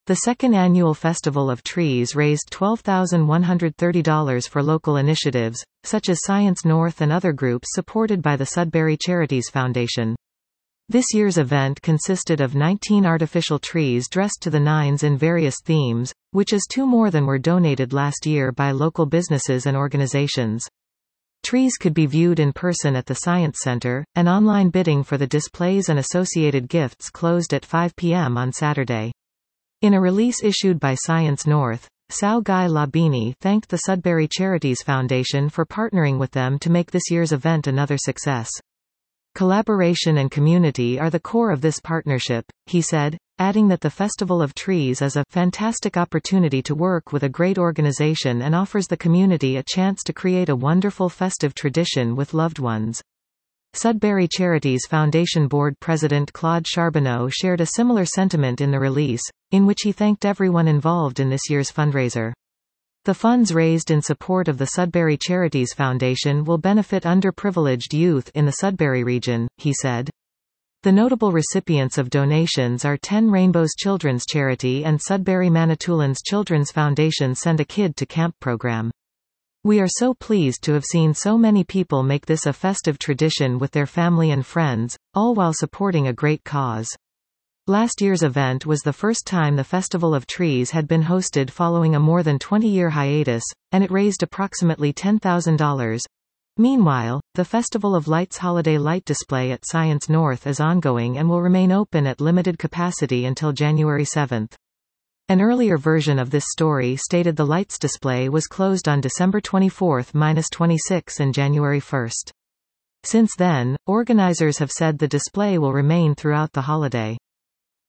The second annual Festival of Trees raised $12,130 for local initiatives, such as Science North and other groups supported by the Sudbury Charities Foundation. This year's event consisted of 19 artificial trees dressed to the nines in various themes, which is 2 more than were donated last year by local businesses and organizations. Trees could be viewed in person at the Science Center, and online bidding for the displays and associated gifts closed at 5 p.m. on Saturday. In a release issued by Science North, Sao Guy Labini thanked the Sudbury Charities Foundation for partnering with them to make this year's event another success. Collaboration and community are the core of this partnership, he said, adding that the Festival of Trees is a fantastic opportunity to work with a great organization and offers the community a chance to create a wonderful festive tradition with loved ones. Sudbury Charities Foundation Board President Claude Charbonneau shared a similar sentiment in the release, in which he thanked everyone involved in this year's fundraiser. The funds raised in support of the Sudbury Charities Foundation will benefit underprivileged youth in the Sudbury region, he said. The notable recipients of donations are 10 Rainbows Children's Charity and Sudbury Manitoulins Children's Foundation Send a Kid to Camp program. We are so pleased to have seen so many people make this a festive tradition with their family and friends, all while supporting a great cause. Last year's event was the first time the Festival of Trees had been hosted following a more than 20-year hiatus, and it raised approximately $10,000. Meanwhile, the Festival of Lights holiday light display at Science North is ongoing and will remain open at limited capacity until January 7. An earlier version of this story stated the lights display was closed on December 24–26 and January 1. Since then, organizers have said the display will remain throughout the holiday.